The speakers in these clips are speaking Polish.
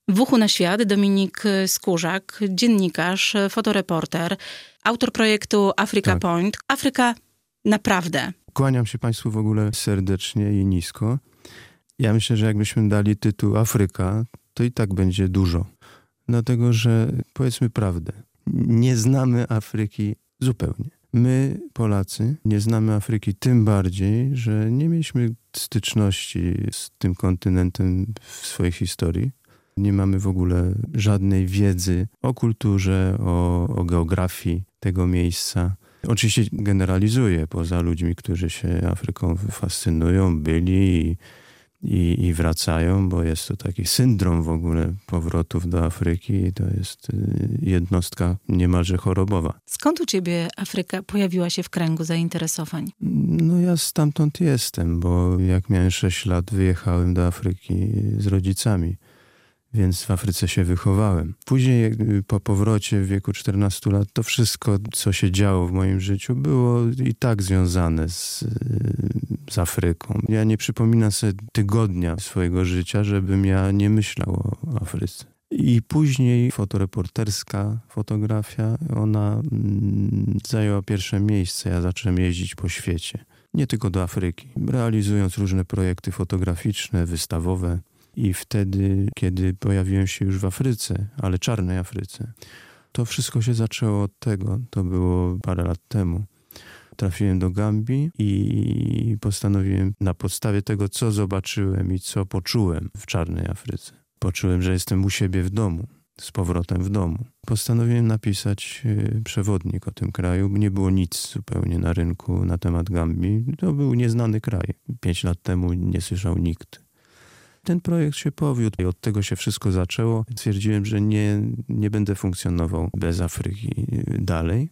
W Uchu na świat Dominik Skórzak, dziennikarz, fotoreporter, autor projektu Africa Point. Afryka naprawdę. Kłaniam się Państwu w ogóle serdecznie i nisko. Ja myślę, że jakbyśmy dali tytuł Afryka, to i tak będzie dużo. Dlatego, że powiedzmy prawdę, nie znamy Afryki zupełnie. My, Polacy, nie znamy Afryki tym bardziej, że nie mieliśmy styczności z tym kontynentem w swojej historii. Nie mamy w ogóle żadnej wiedzy o kulturze, o geografii tego miejsca. Oczywiście generalizuję, poza ludźmi, którzy się Afryką fascynują, byli i wracają, bo jest to taki syndrom w ogóle powrotów do Afryki i to jest jednostka niemalże chorobowa. Skąd u ciebie Afryka pojawiła się w kręgu zainteresowań? No ja stamtąd jestem, bo jak miałem 6 lat, wyjechałem do Afryki z rodzicami, więc w Afryce się wychowałem. Później po powrocie w wieku 14 lat to wszystko, co się działo w moim życiu, było i tak związane z Afryką. Ja nie przypominam sobie tygodnia swojego życia, żebym ja nie myślał o Afryce. I później fotoreporterska fotografia, ona zajęła pierwsze miejsce. Ja zacząłem jeździć po świecie, nie tylko do Afryki, realizując różne projekty fotograficzne, wystawowe. I wtedy, kiedy pojawiłem się już w Afryce, ale czarnej Afryce, to wszystko się zaczęło od tego. To było parę lat temu. Trafiłem do Gambii i postanowiłem na podstawie tego, co zobaczyłem i co poczułem w czarnej Afryce. Poczułem, że jestem u siebie w domu, z powrotem w domu. Postanowiłem napisać przewodnik o tym kraju. Nie było nic zupełnie na rynku na temat Gambii. To był nieznany kraj. 5 lat temu nie słyszał nikt. Ten projekt się powiódł i od tego się wszystko zaczęło. Stwierdziłem, że nie będę funkcjonował bez Afryki dalej.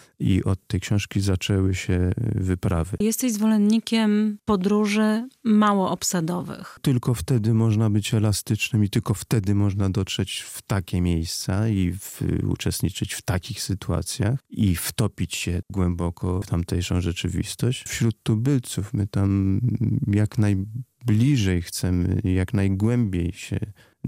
I od tej książki zaczęły się wyprawy. Jesteś zwolennikiem podróży mało obsadowych. Tylko wtedy można być elastycznym i tylko wtedy można dotrzeć w takie miejsca i uczestniczyć w takich sytuacjach i wtopić się głęboko w tamtejszą rzeczywistość. Wśród tubylców my tam jak najbliżej chcemy, jak najgłębiej się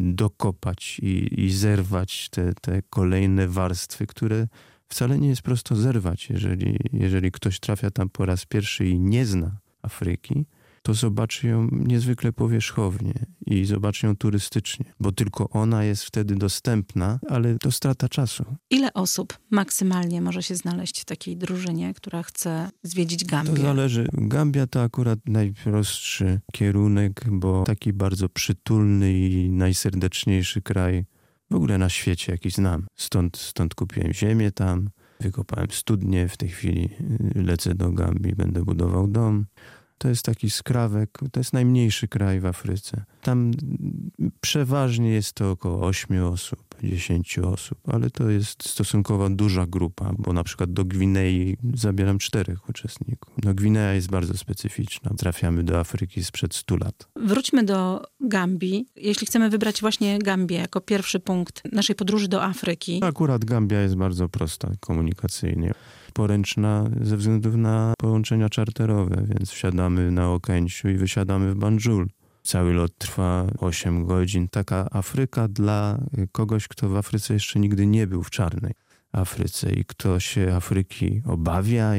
dokopać i zerwać te kolejne warstwy, które wcale nie jest prosto zerwać. Jeżeli ktoś trafia tam po raz pierwszy i nie zna Afryki, to zobaczy ją niezwykle powierzchownie i zobaczy ją turystycznie, bo tylko ona jest wtedy dostępna, ale to strata czasu. Ile osób maksymalnie może się znaleźć w takiej drużynie, która chce zwiedzić Gambię? To zależy. Gambia to akurat najprostszy kierunek, bo taki bardzo przytulny i najserdeczniejszy kraj w ogóle na świecie, jaki znam. Stąd kupiłem ziemię tam, wykopałem studnię, w tej chwili lecę do Gambii, będę budował dom. To jest taki skrawek, to jest najmniejszy kraj w Afryce. Tam przeważnie jest to około 8 osób, 10 osób, ale to jest stosunkowo duża grupa, bo na przykład do Gwinei zabieram 4 uczestników. No Gwinea jest bardzo specyficzna. Trafiamy do Afryki sprzed 100 lat. Wróćmy do Gambii. Jeśli chcemy wybrać właśnie Gambię jako pierwszy punkt naszej podróży do Afryki. Akurat Gambia jest bardzo prosta komunikacyjnie. Poręczna ze względu na połączenia czarterowe, więc wsiadamy na Okęciu i wysiadamy w Banjul. Cały lot trwa 8 godzin. Taka Afryka dla kogoś, kto w Afryce jeszcze nigdy nie był, w czarnej Afryce i kto się Afryki obawia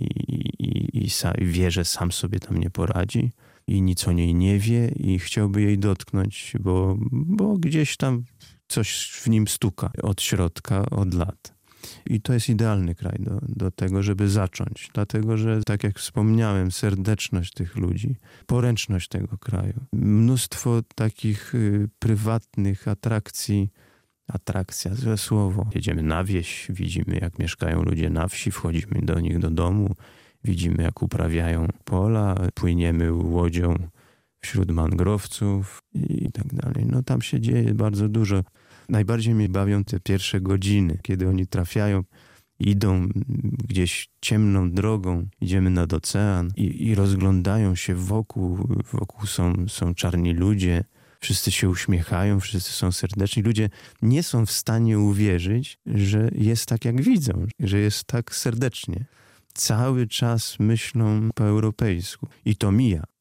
i wie, że sam sobie tam nie poradzi i nic o niej nie wie i chciałby jej dotknąć, bo gdzieś tam coś w nim stuka od środka, od lat. I to jest idealny kraj do tego, żeby zacząć. Dlatego, że tak jak wspomniałem, serdeczność tych ludzi, poręczność tego kraju, mnóstwo takich prywatnych atrakcji, atrakcja, złe słowo. Jedziemy na wieś, widzimy jak mieszkają ludzie na wsi, wchodzimy do nich do domu, widzimy jak uprawiają pola, płyniemy łodzią wśród mangrowców i tak dalej. No tam się dzieje bardzo dużo. Najbardziej mnie bawią te pierwsze godziny, kiedy oni trafiają, idą gdzieś ciemną drogą, idziemy nad ocean i rozglądają się wokół. Wokół są czarni ludzie, wszyscy się uśmiechają, wszyscy są serdeczni. Ludzie nie są w stanie uwierzyć, że jest tak, jak widzą, że jest tak serdecznie. Cały czas myślą po europejsku i to mija.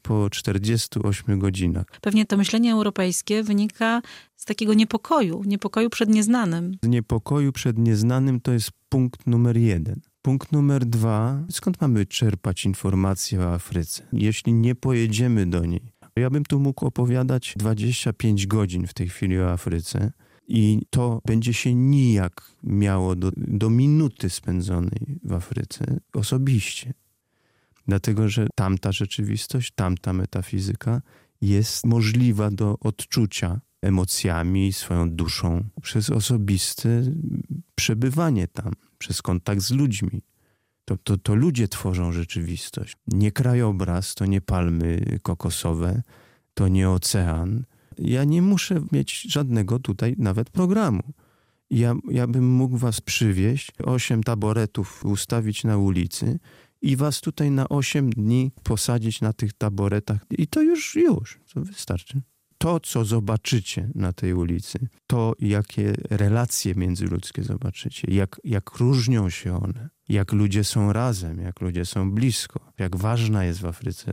po 48 godzinach. Pewnie to myślenie europejskie wynika z takiego niepokoju przed nieznanym. Z niepokoju przed nieznanym to jest punkt numer 1. Punkt numer 2, skąd mamy czerpać informacje o Afryce, jeśli nie pojedziemy do niej? Ja bym tu mógł opowiadać 25 godzin w tej chwili o Afryce i to będzie się nijak miało do minuty spędzonej w Afryce osobiście. Dlatego, że tamta rzeczywistość, tamta metafizyka jest możliwa do odczucia emocjami, swoją duszą, przez osobiste przebywanie tam, przez kontakt z ludźmi. To ludzie tworzą rzeczywistość. Nie krajobraz, to nie palmy kokosowe, to nie ocean. Ja nie muszę mieć żadnego tutaj nawet programu. Ja bym mógł was przywieźć, 8 taboretów ustawić na ulicy i was tutaj na 8 dni posadzić na tych taboretach. I to już, to wystarczy. To, co zobaczycie na tej ulicy, to jakie relacje międzyludzkie zobaczycie, jak różnią się one, jak ludzie są razem, jak ludzie są blisko, jak ważna jest w Afryce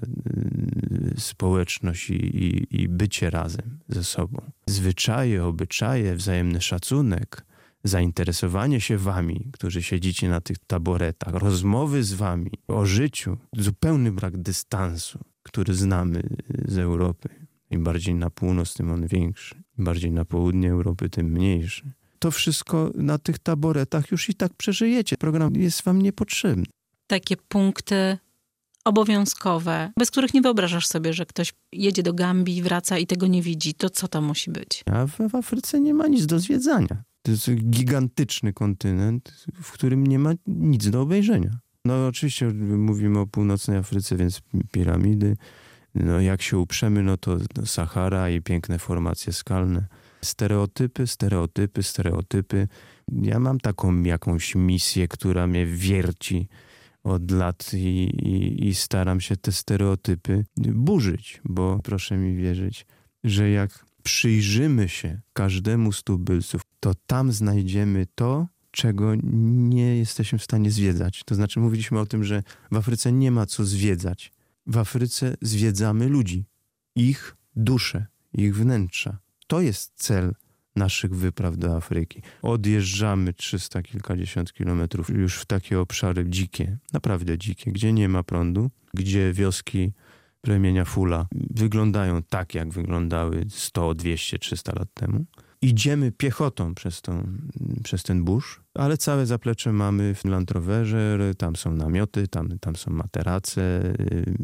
społeczność i bycie razem ze sobą. Zwyczaje, obyczaje, wzajemny szacunek, zainteresowanie się wami, którzy siedzicie na tych taboretach, rozmowy z wami o życiu, zupełny brak dystansu, który znamy z Europy. Im bardziej na północ, tym on większy. Im bardziej na południe Europy, tym mniejszy. To wszystko na tych taboretach już i tak przeżyjecie. Program jest wam niepotrzebny. Takie punkty obowiązkowe, bez których nie wyobrażasz sobie, że ktoś jedzie do Gambii, wraca i tego nie widzi. To co to musi być? A w Afryce nie ma nic do zwiedzania. To jest gigantyczny kontynent, w którym nie ma nic do obejrzenia. No oczywiście mówimy o północnej Afryce, więc piramidy. No jak się uprzemy, to Sahara i piękne formacje skalne. Stereotypy. Ja mam taką jakąś misję, która mnie wierci od lat i staram się te stereotypy burzyć, bo proszę mi wierzyć, że jak przyjrzymy się każdemu z tubylców, to tam znajdziemy to, czego nie jesteśmy w stanie zwiedzać. To znaczy mówiliśmy o tym, że w Afryce nie ma co zwiedzać. W Afryce zwiedzamy ludzi, ich dusze, ich wnętrza. To jest cel naszych wypraw do Afryki. Odjeżdżamy 300 kilkadziesiąt kilometrów już w takie obszary dzikie, naprawdę dzikie, gdzie nie ma prądu, gdzie wioski plemienia Fula wyglądają tak, jak wyglądały 100, 200, 300 lat temu. Idziemy piechotą przez ten burz, ale całe zaplecze mamy w Land Roverze, tam są namioty, tam są materace,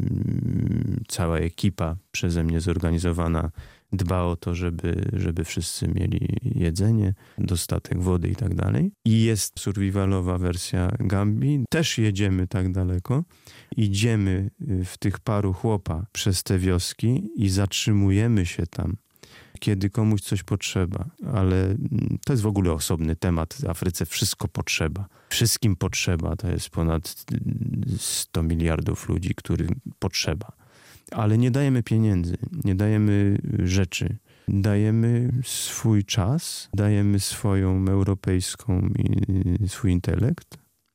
cała ekipa przeze mnie zorganizowana dba o to, żeby wszyscy mieli jedzenie, dostatek wody i tak dalej. I jest survivalowa wersja Gambii. Też jedziemy tak daleko. Idziemy w tych paru chłopa przez te wioski i zatrzymujemy się tam, kiedy komuś coś potrzeba. Ale to jest w ogóle osobny temat. W Afryce wszystko potrzeba. Wszystkim potrzeba. To jest ponad 100 miliardów ludzi, którym potrzeba. Ale nie dajemy pieniędzy, nie dajemy rzeczy. Dajemy swój czas, dajemy swoją europejską swój intelekt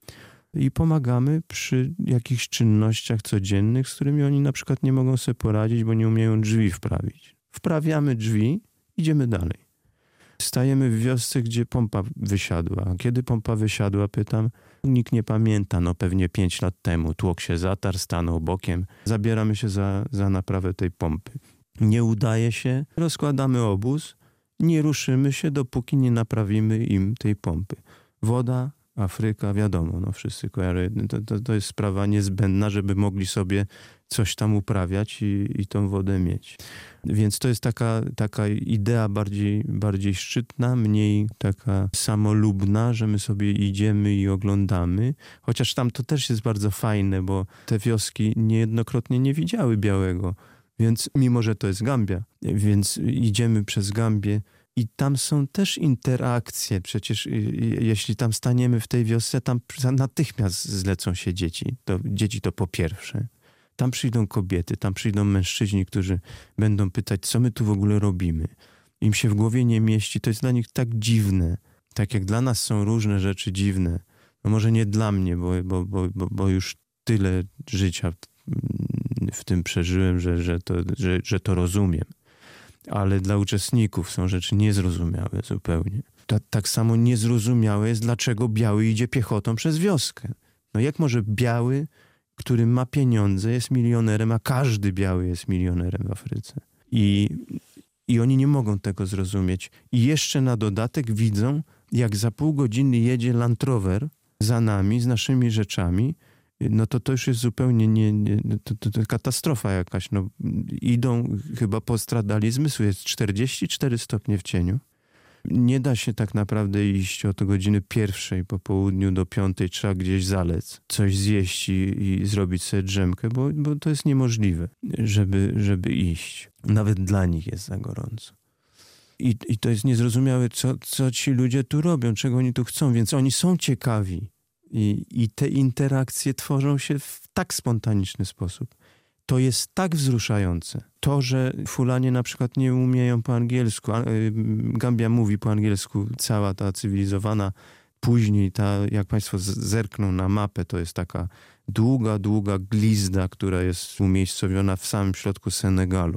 i pomagamy przy jakichś czynnościach codziennych, z którymi oni na przykład nie mogą sobie poradzić, bo nie umieją drzwi wprawić. Wprawiamy drzwi, idziemy dalej. Stajemy w wiosce, gdzie pompa wysiadła. A kiedy pompa wysiadła, pytam, nikt nie pamięta, pewnie 5 lat temu. Tłok się zatarł, stanął bokiem. Zabieramy się za naprawę tej pompy. Nie udaje się, rozkładamy obóz, nie ruszymy się, dopóki nie naprawimy im tej pompy. Woda, Afryka, wiadomo, wszyscy kojarzą. To jest sprawa niezbędna, żeby mogli sobie coś tam uprawiać i tą wodę mieć. Więc to jest taka idea bardziej szczytna, mniej taka samolubna, że my sobie idziemy i oglądamy. Chociaż tam to też jest bardzo fajne, bo te wioski niejednokrotnie nie widziały białego. Więc mimo, że to jest Gambia, więc idziemy przez Gambię i tam są też interakcje. Przecież jeśli tam staniemy w tej wiosce, tam natychmiast zlecą się dzieci. Dzieci to po pierwsze. Tam przyjdą kobiety, tam przyjdą mężczyźni, którzy będą pytać, co my tu w ogóle robimy. Im się w głowie nie mieści, to jest dla nich tak dziwne. Tak jak dla nas są różne rzeczy dziwne. Może nie dla mnie, bo już tyle życia w tym przeżyłem, że to rozumiem. Ale dla uczestników są rzeczy niezrozumiałe zupełnie. Tak samo niezrozumiałe jest, dlaczego biały idzie piechotą przez wioskę. No jak może biały, który ma pieniądze, jest milionerem, a każdy biały jest milionerem w Afryce? I oni nie mogą tego zrozumieć. I jeszcze na dodatek widzą, jak za pół godziny jedzie Land Rover za nami, z naszymi rzeczami, no to już jest zupełnie to katastrofa jakaś. No, idą, chyba postradali zmysły. Jest 44 stopnie w cieniu. Nie da się tak naprawdę iść od godziny 1 po południu do 5, trzeba gdzieś zalec, coś zjeść i zrobić sobie drzemkę, bo to jest niemożliwe, żeby iść. Nawet dla nich jest za gorąco. I to jest niezrozumiałe, co ci ludzie tu robią, czego oni tu chcą, więc oni są ciekawi. I te interakcje tworzą się w tak spontaniczny sposób. To jest tak wzruszające. To, że Fulanie na przykład nie umieją po angielsku, Gambia mówi po angielsku, cała ta cywilizowana, później jak państwo zerkną na mapę, to jest taka długa glizda, która jest umiejscowiona w samym środku Senegalu.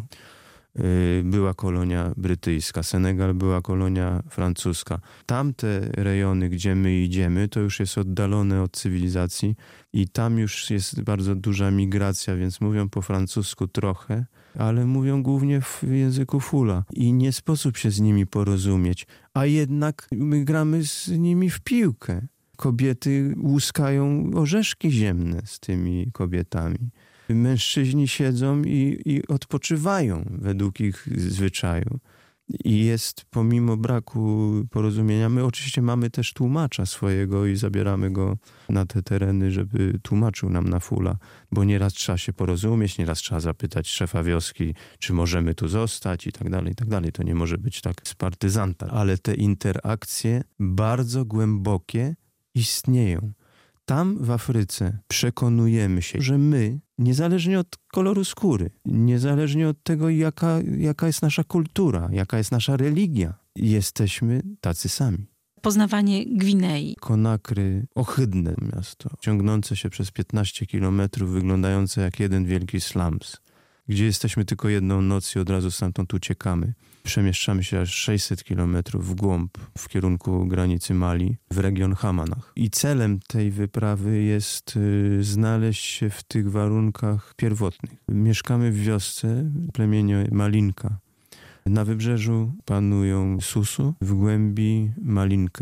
Była kolonia brytyjska, Senegal była kolonia francuska. Tamte rejony, gdzie my idziemy, to już jest oddalone od cywilizacji i tam już jest bardzo duża migracja, więc mówią po francusku trochę, ale mówią głównie w języku Fula i nie sposób się z nimi porozumieć, a jednak my gramy z nimi w piłkę. Kobiety łuskają orzeszki ziemne z tymi kobietami. Mężczyźni siedzą i odpoczywają według ich zwyczaju. I jest, pomimo braku porozumienia, my oczywiście mamy też tłumacza swojego i zabieramy go na te tereny, żeby tłumaczył nam na Fula, bo nieraz trzeba się porozumieć, nieraz trzeba zapytać szefa wioski, czy możemy tu zostać i tak dalej, i tak dalej. To nie może być tak z partyzanta. Ale te interakcje bardzo głębokie istnieją. Tam w Afryce przekonujemy się, że my, niezależnie od koloru skóry, niezależnie od tego, jaka jest nasza kultura, jaka jest nasza religia, jesteśmy tacy sami. Poznawanie Gwinei. Konakry, ohydne miasto, ciągnące się przez 15 kilometrów, wyglądające jak jeden wielki slums, gdzie jesteśmy tylko jedną noc i od razu stamtąd uciekamy. Przemieszczamy się aż 600 kilometrów w głąb, w kierunku granicy Mali, w region Hamanach. I celem tej wyprawy jest znaleźć się w tych warunkach pierwotnych. Mieszkamy w wiosce, plemieniu Malinka. Na wybrzeżu panują Susu, w głębi Malinkę.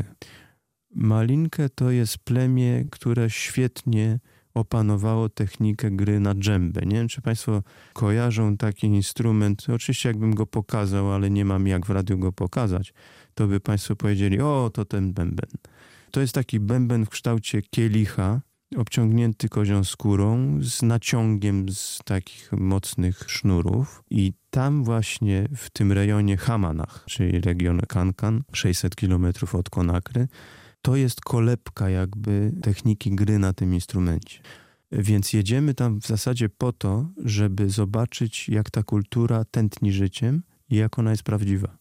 Malinkę to jest plemię, które świetnie opanowało technikę gry na dżembę. Nie wiem, czy państwo kojarzą taki instrument. Oczywiście jakbym go pokazał, ale nie mam jak w radiu go pokazać, to by państwo powiedzieli, o, to ten bęben. To jest taki bęben w kształcie kielicha, obciągnięty kozią skórą, z naciągiem z takich mocnych sznurów. I tam właśnie w tym rejonie Hamanach, czyli region Kankan, 600 kilometrów od Konakry, to jest kolebka jakby techniki gry na tym instrumencie. Więc jedziemy tam w zasadzie po to, żeby zobaczyć, jak ta kultura tętni życiem i jak ona jest prawdziwa.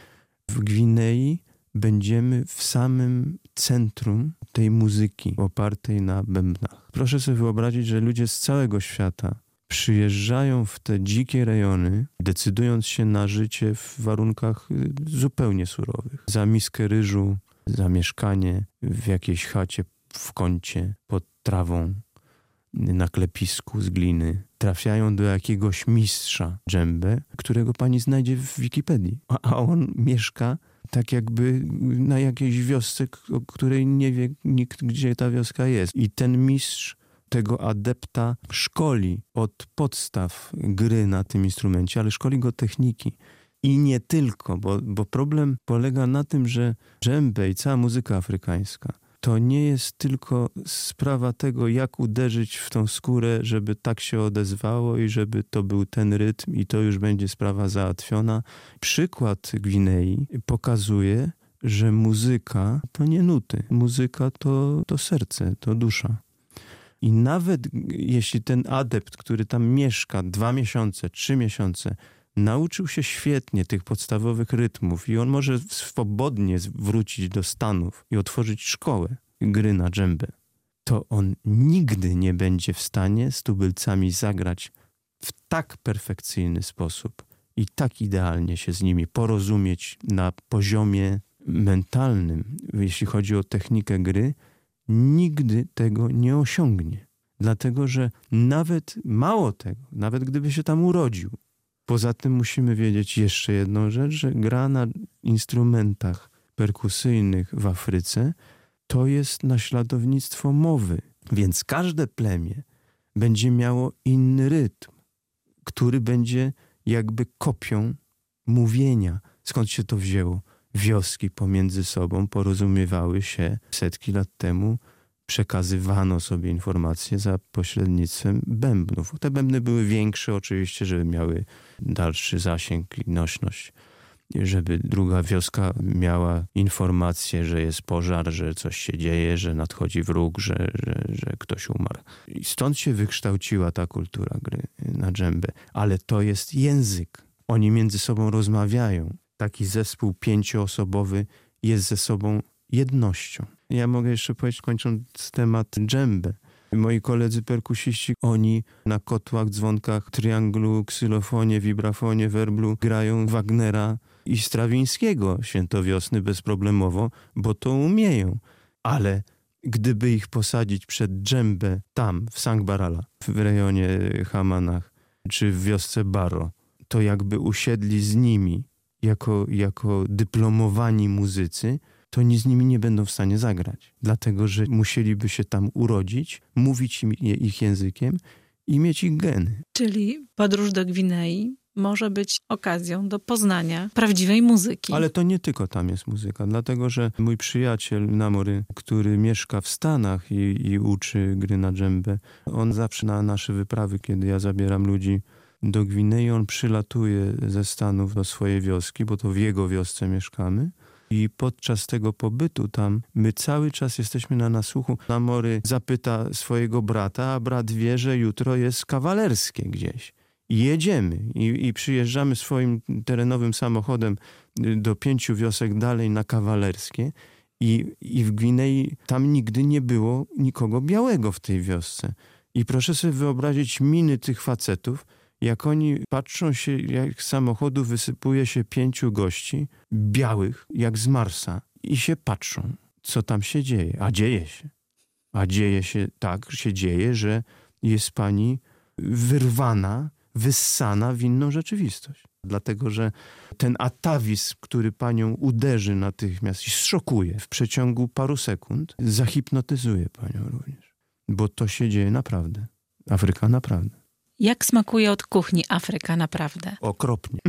W Gwinei będziemy w samym centrum tej muzyki opartej na bębnach. Proszę sobie wyobrazić, że ludzie z całego świata przyjeżdżają w te dzikie rejony, decydując się na życie w warunkach zupełnie surowych. Za miskę ryżu, za mieszkanie w jakiejś chacie w kącie, pod trawą, na klepisku z gliny. Trafiają do jakiegoś mistrza dżembę, którego pani znajdzie w Wikipedii. A on mieszka tak jakby na jakiejś wiosce, o której nie wie nikt, gdzie ta wioska jest. I ten mistrz tego adepta szkoli od podstaw gry na tym instrumencie, ale szkoli go techniki. I nie tylko, bo problem polega na tym, że dżembę i cała muzyka afrykańska to nie jest tylko sprawa tego, jak uderzyć w tą skórę, żeby tak się odezwało i żeby to był ten rytm i to już będzie sprawa załatwiona. Przykład Gwinei pokazuje, że muzyka to nie nuty. Muzyka to serce, to dusza. I nawet jeśli ten adept, który tam mieszka 2 miesiące, 3 miesiące, nauczył się świetnie tych podstawowych rytmów i on może swobodnie wrócić do Stanów i otworzyć szkołę gry na dżembę, to on nigdy nie będzie w stanie z tubylcami zagrać w tak perfekcyjny sposób i tak idealnie się z nimi porozumieć na poziomie mentalnym, jeśli chodzi o technikę gry, nigdy tego nie osiągnie. Dlatego, że mało tego, nawet gdyby się tam urodził. Poza tym musimy wiedzieć jeszcze jedną rzecz, że gra na instrumentach perkusyjnych w Afryce to jest naśladownictwo mowy. Więc każde plemię będzie miało inny rytm, który będzie jakby kopią mówienia. Skąd się to wzięło? Wioski pomiędzy sobą porozumiewały się setki lat temu, przekazywano sobie informacje za pośrednictwem bębnów. Te bębny były większe oczywiście, żeby miały dalszy zasięg i nośność. Żeby druga wioska miała informację, że jest pożar, że coś się dzieje, że nadchodzi wróg, że ktoś umarł. I stąd się wykształciła ta kultura gry na dżembę. Ale to jest język. Oni między sobą rozmawiają. Taki zespół 5-osobowy jest ze sobą jednością. Ja mogę jeszcze powiedzieć, kończąc temat dżembę. Moi koledzy perkusiści, oni na kotłach, dzwonkach, trianglu, ksylofonie, wibrafonie, werblu grają Wagnera i Strawińskiego Świętowiosny bezproblemowo, bo to umieją. Ale gdyby ich posadzić przed dżembę tam, w Sangbarala, w rejonie Hamanach, czy w wiosce Baro, to jakby usiedli z nimi jako dyplomowani muzycy, to oni z nimi nie będą w stanie zagrać. Dlatego, że musieliby się tam urodzić, mówić ich językiem i mieć ich geny. Czyli podróż do Gwinei może być okazją do poznania prawdziwej muzyki. Ale to nie tylko tam jest muzyka, dlatego, że mój przyjaciel Namory, który mieszka w Stanach i uczy gry na dżembę, on zawsze na nasze wyprawy, kiedy ja zabieram ludzi do Gwinei, on przylatuje ze Stanów do swojej wioski, bo to w jego wiosce mieszkamy. I podczas tego pobytu tam my cały czas jesteśmy na nasłuchu. Namory zapyta swojego brata, a brat wie, że jutro jest kawalerskie gdzieś. I jedziemy i przyjeżdżamy swoim terenowym samochodem do 5 wiosek dalej na kawalerskie i w Gwinei tam nigdy nie było nikogo białego w tej wiosce. I proszę sobie wyobrazić miny tych facetów, jak oni patrzą się, jak z samochodu wysypuje się 5 gości, białych, jak z Marsa, i się patrzą, co tam się dzieje. A dzieje się. A dzieje się tak, się dzieje, że jest pani wyrwana, wyssana w inną rzeczywistość. Dlatego, że ten atawizm, który panią uderzy natychmiast i zszokuje w przeciągu paru sekund, zahipnotyzuje panią również. Bo to się dzieje naprawdę. Afryka naprawdę. Jak smakuje od kuchni Afryka naprawdę? Okropnie.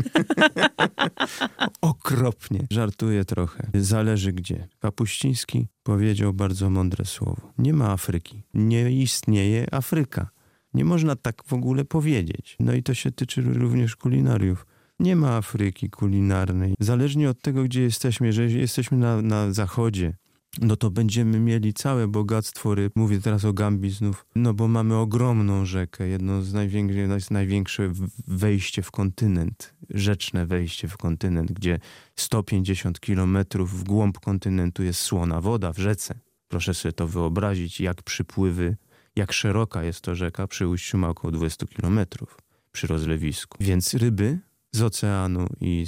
Okropnie. Żartuję trochę. Zależy gdzie. Kapuściński powiedział bardzo mądre słowo. Nie ma Afryki. Nie istnieje Afryka. Nie można tak w ogóle powiedzieć. No i to się tyczy również kulinariów. Nie ma Afryki kulinarnej. Zależnie od tego, gdzie jesteśmy. Jeżeli jesteśmy na zachodzie, no to będziemy mieli całe bogactwo ryb. Mówię teraz o Gambii znów. No bo mamy ogromną rzekę, jedno z największe wejście w kontynent, rzeczne wejście w kontynent, gdzie 150 kilometrów w głąb kontynentu jest słona woda w rzece. Proszę sobie to wyobrazić, jak przypływy, jak szeroka jest to rzeka, przy ujściu ma około 20 kilometrów przy rozlewisku. Więc ryby z oceanu i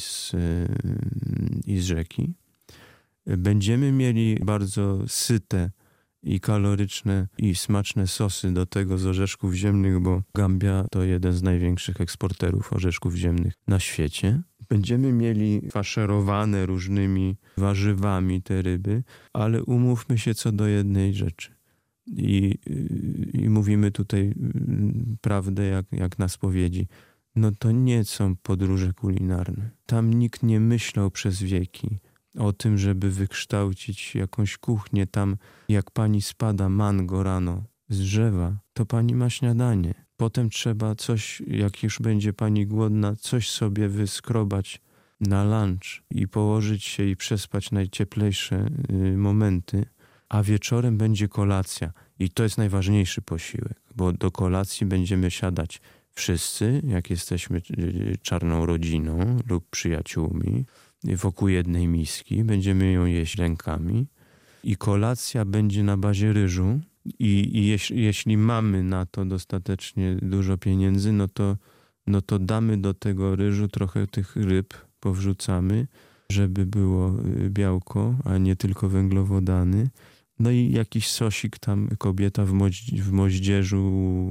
z rzeki. Będziemy mieli bardzo syte i kaloryczne i smaczne sosy do tego z orzeszków ziemnych, bo Gambia to jeden z największych eksporterów orzeszków ziemnych na świecie. Będziemy mieli faszerowane różnymi warzywami te ryby, ale umówmy się co do jednej rzeczy. I mówimy tutaj prawdę jak na spowiedzi. No to nie są podróże kulinarne. Tam nikt nie myślał przez wieki o tym, żeby wykształcić jakąś kuchnię. Tam jak pani spada mango rano z drzewa, to pani ma śniadanie. Potem trzeba coś, jak już będzie pani głodna, coś sobie wyskrobać na lunch i położyć się i przespać najcieplejsze momenty, a wieczorem będzie kolacja. I to jest najważniejszy posiłek, bo do kolacji będziemy siadać wszyscy, jak jesteśmy czarną rodziną lub przyjaciółmi, wokół jednej miski, będziemy ją jeść rękami i kolacja będzie na bazie ryżu i jeśli mamy na to dostatecznie dużo pieniędzy, no to no to damy do tego ryżu trochę tych ryb, powrzucamy, żeby było białko, a nie tylko węglowodany. No i jakiś sosik tam kobieta w moździerzu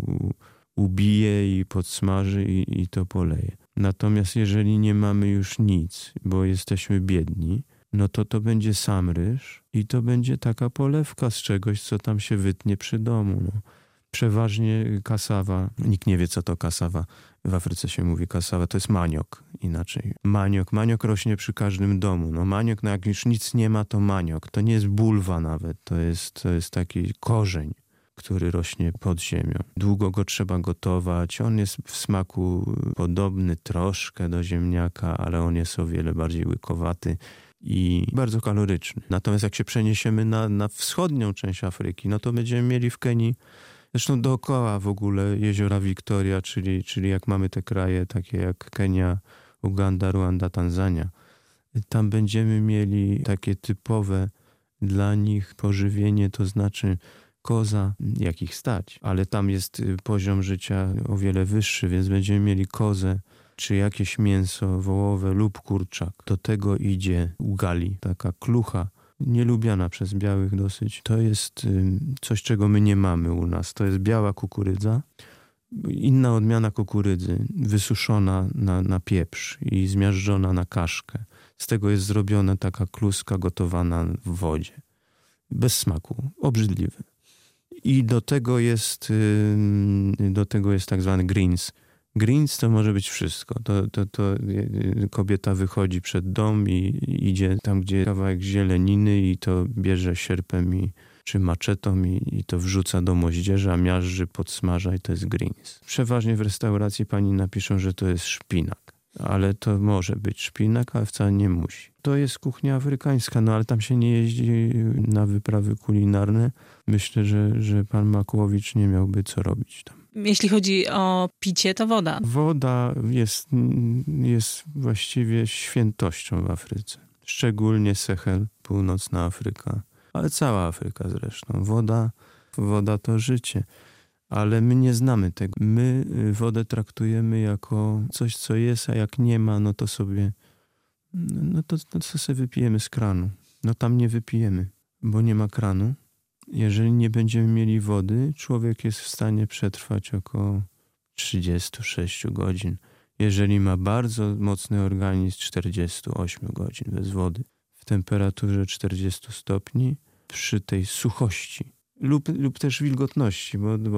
ubije i podsmaży i to poleje. Natomiast jeżeli nie mamy już nic, bo jesteśmy biedni, no to będzie sam ryż i to będzie taka polewka z czegoś, co tam się wytnie przy domu. No. Przeważnie kasawa, nikt nie wie, co to kasawa. W Afryce się mówi kasawa, to jest maniok inaczej. Maniok rośnie przy każdym domu. No maniok, no jak już nic nie ma, to maniok. To nie jest bulwa nawet, to jest taki korzeń, który rośnie pod ziemią. Długo go trzeba gotować. On jest w smaku podobny troszkę do ziemniaka, ale on jest o wiele bardziej łykowaty i bardzo kaloryczny. Natomiast jak się przeniesiemy na wschodnią część Afryki, no to będziemy mieli w Kenii, zresztą dookoła w ogóle jeziora Victoria, czyli jak mamy te kraje takie jak Kenia, Uganda, Ruanda, Tanzania, tam będziemy mieli takie typowe dla nich pożywienie, to znaczy koza, jak ich stać, ale tam jest poziom życia o wiele wyższy, więc będziemy mieli kozę, czy jakieś mięso wołowe lub kurczak. Do tego idzie ugali, taka klucha, nielubiana przez białych dosyć. To jest coś, czego my nie mamy u nas. To jest biała kukurydza, inna odmiana kukurydzy, wysuszona na pieprz i zmiażdżona na kaszkę. Z tego jest zrobiona taka kluska gotowana w wodzie. Bez smaku, obrzydliwy. I do tego jest tak zwany greens. Greens to może być wszystko. To kobieta wychodzi przed dom i idzie tam, gdzie kawałek zieleniny i to bierze sierpem czy maczetą i to wrzuca do moździerza, miażdży, podsmaża i to jest greens. Przeważnie w restauracji pani napiszą, że to jest szpinak. Ale to może być szpinak, ale wcale nie musi. To jest kuchnia afrykańska, no ale tam się nie jeździ na wyprawy kulinarne. Myślę, że pan Makłowicz nie miałby co robić tam. Jeśli chodzi o picie, to woda. Woda jest właściwie świętością w Afryce. Szczególnie Sahel, północna Afryka, ale cała Afryka zresztą. Woda to życie. Ale my nie znamy tego. My wodę traktujemy jako coś, co jest, a jak nie ma, no to sobie wypijemy z kranu. No tam nie wypijemy, bo nie ma kranu. Jeżeli nie będziemy mieli wody, człowiek jest w stanie przetrwać około 36 godzin. Jeżeli ma bardzo mocny organizm, 48 godzin bez wody. W temperaturze 40 stopni, przy tej suchości. Lub też wilgotności,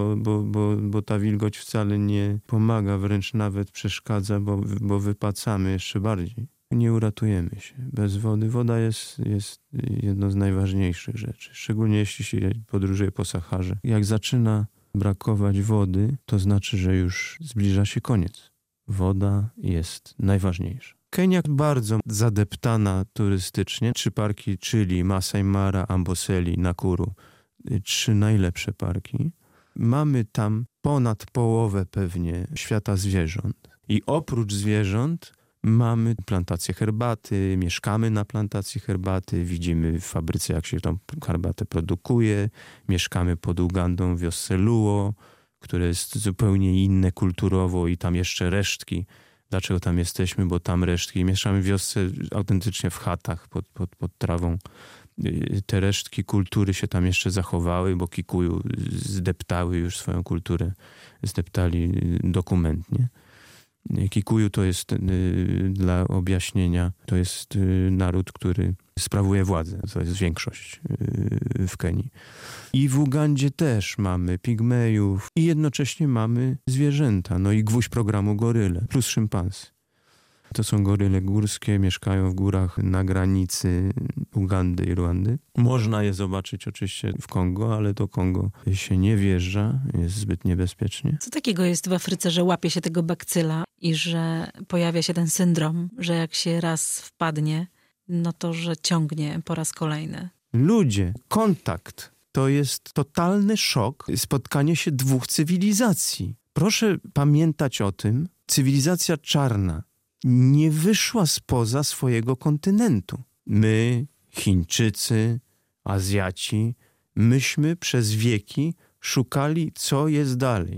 bo ta wilgoć wcale nie pomaga, wręcz nawet przeszkadza, bo wypacamy jeszcze bardziej. Nie uratujemy się. Bez wody. Woda jest jedną z najważniejszych rzeczy, szczególnie jeśli się podróżuje po Saharze. Jak zaczyna brakować wody, to znaczy, że już zbliża się koniec. Woda jest najważniejsza. Kenia bardzo zadeptana turystycznie. 3 parki, czyli Masai Mara, Amboseli, Nakuru. 3 najlepsze parki. Mamy tam ponad połowę pewnie świata zwierząt. I oprócz zwierząt mamy plantację herbaty, mieszkamy na plantacji herbaty, widzimy w fabryce, jak się tą herbatę produkuje, mieszkamy pod Ugandą w wiosce Luo, które jest zupełnie inne kulturowo i tam jeszcze resztki. Dlaczego tam jesteśmy? Bo tam resztki. Mieszkamy w wiosce autentycznie w chatach pod trawą. Te resztki kultury się tam jeszcze zachowały, bo Kikuju zdeptały już swoją kulturę, zdeptali dokumentnie. Kikuju to jest, dla objaśnienia, to jest naród, który sprawuje władzę. To jest większość w Kenii. I w Ugandzie też mamy pigmejów i jednocześnie mamy zwierzęta. No i gwóźdź programu goryle plus szympansy. To są goryle górskie, mieszkają w górach na granicy Ugandy i Ruandy. Można je zobaczyć oczywiście w Kongo, ale do Kongo się nie wjeżdża, jest zbyt niebezpiecznie. Co takiego jest w Afryce, że łapie się tego bakcyla i że pojawia się ten syndrom, że jak się raz wpadnie, no to że ciągnie po raz kolejny? Ludzie, kontakt to jest totalny szok, spotkanie się 2 cywilizacji. Proszę pamiętać o tym, cywilizacja czarna nie wyszła spoza swojego kontynentu. My, Chińczycy, Azjaci, myśmy przez wieki szukali, co jest dalej.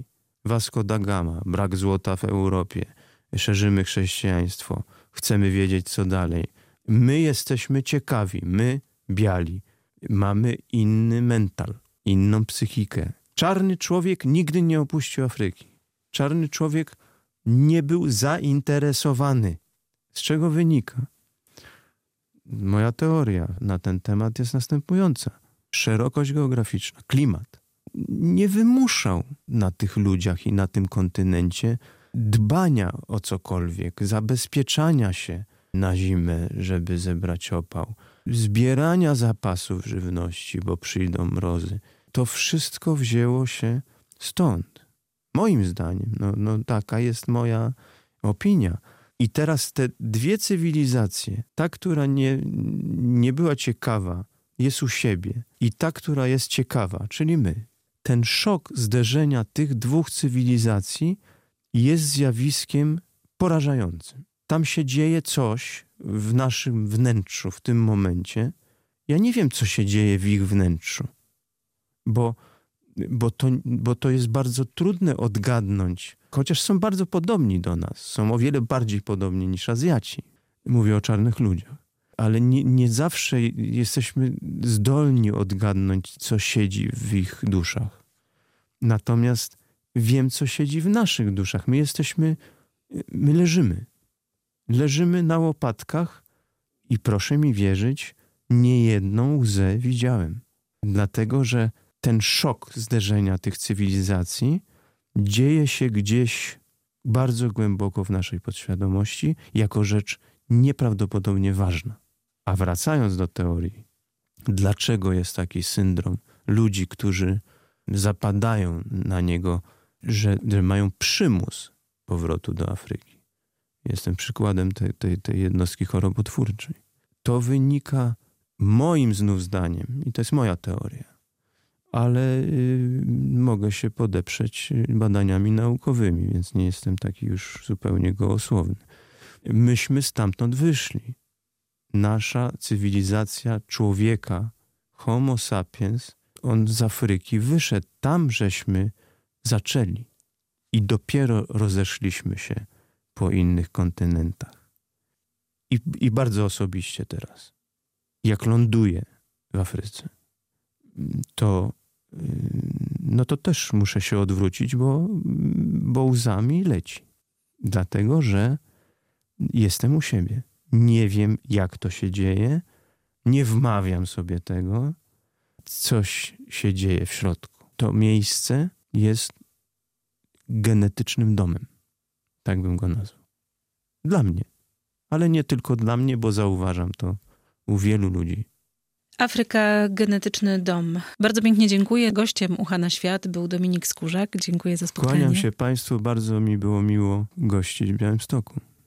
Vasco da Gama, brak złota w Europie, szerzymy chrześcijaństwo, chcemy wiedzieć co dalej. My jesteśmy ciekawi, my biali, mamy inny mental, inną psychikę. Czarny człowiek nigdy nie opuścił Afryki. Czarny człowiek nie był zainteresowany. Z czego wynika? Moja teoria na ten temat jest następująca. Szerokość geograficzna, klimat nie wymuszał na tych ludziach i na tym kontynencie dbania o cokolwiek, zabezpieczania się na zimę, żeby zebrać opał, zbierania zapasów żywności, bo przyjdą mrozy. To wszystko wzięło się stąd. Moim zdaniem, taka jest moja opinia. I teraz te dwie cywilizacje, ta, która nie była ciekawa, jest u siebie i ta, która jest ciekawa, czyli my. Ten szok zderzenia tych dwóch cywilizacji jest zjawiskiem porażającym. Tam się dzieje coś w naszym wnętrzu w tym momencie. Ja nie wiem, co się dzieje w ich wnętrzu, bo to jest bardzo trudne odgadnąć, chociaż są bardzo podobni do nas. Są o wiele bardziej podobni niż Azjaci. Mówię o czarnych ludziach. Ale nie zawsze jesteśmy zdolni odgadnąć, co siedzi w ich duszach. Natomiast wiem, co siedzi w naszych duszach. My leżymy. Leżymy na łopatkach i proszę mi wierzyć, niejedną łzę widziałem. Dlatego, że ten szok zderzenia tych cywilizacji dzieje się gdzieś bardzo głęboko w naszej podświadomości jako rzecz nieprawdopodobnie ważna. A wracając do teorii, dlaczego jest taki syndrom ludzi, którzy zapadają na niego, że mają przymus powrotu do Afryki. Jestem przykładem tej jednostki chorobotwórczej. To wynika moim znów zdaniem, i to jest moja teoria, ale mogę się podeprzeć badaniami naukowymi, więc nie jestem taki już zupełnie gołosłowny. Myśmy stamtąd wyszli. Nasza cywilizacja człowieka, Homo sapiens, on z Afryki wyszedł. Tam żeśmy zaczęli. I dopiero rozeszliśmy się po innych kontynentach. I bardzo osobiście teraz. Jak ląduję w Afryce, to też muszę się odwrócić, bo łzami leci. Dlatego, że jestem u siebie. Nie wiem, jak to się dzieje. Nie wmawiam sobie tego. Coś się dzieje w środku. To miejsce jest genetycznym domem. Tak bym go nazwał. Dla mnie. Ale nie tylko dla mnie, bo zauważam to u wielu ludzi. Afryka, genetyczny dom. Bardzo pięknie dziękuję. Gościem Ucha na Świat był Dominik Skórzak. Dziękuję za spotkanie. Kłaniam się Państwu. Bardzo mi było miło gościć w Białymstoku.